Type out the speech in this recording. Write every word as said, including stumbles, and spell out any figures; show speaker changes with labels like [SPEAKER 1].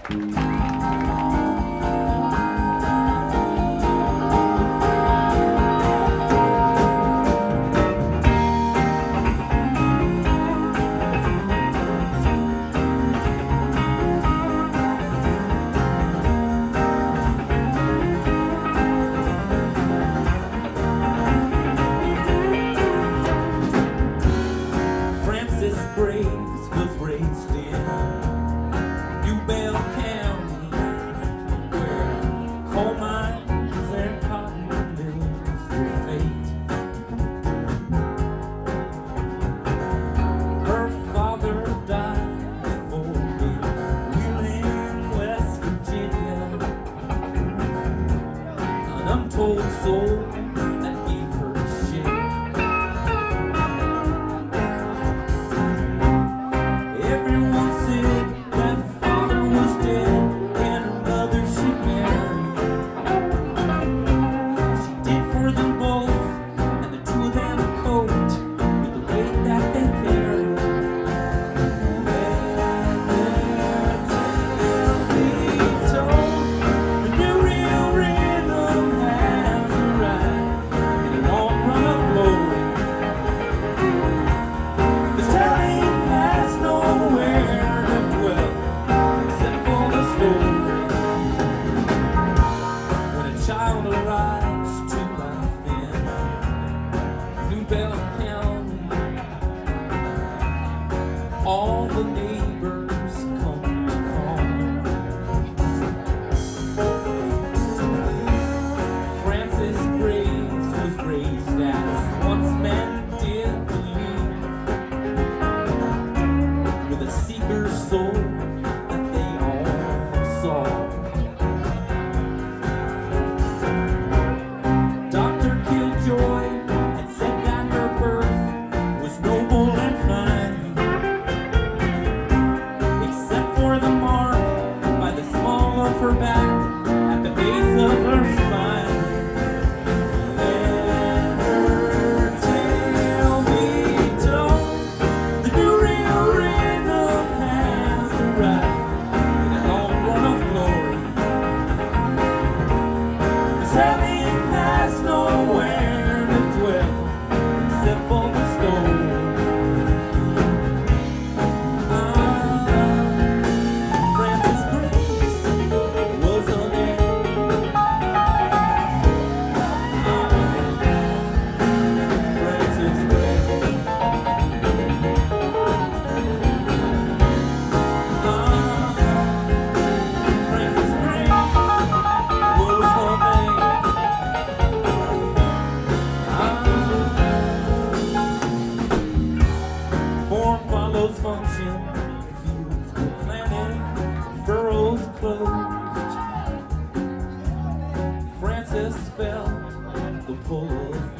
[SPEAKER 1] Graves was raised in New Bell County, where coal mines and cotton mills were fate. Her father died before Wheeling, West Virginia, an untold soul that gave her shape. Child arrives to life in New Bell County. All the neighbors come to call. Francis Graves was raised as once men did believe, with a seeker's soul that they all saw. Joy had said that her birth was noble and fine, except for the mark by the small of her back at the base of her spine. Let her tale be told, the new real rhythm has arrived in a long run of glory. The telling has nowhere function, fields were planted, furrows closed. Francis felt the pull of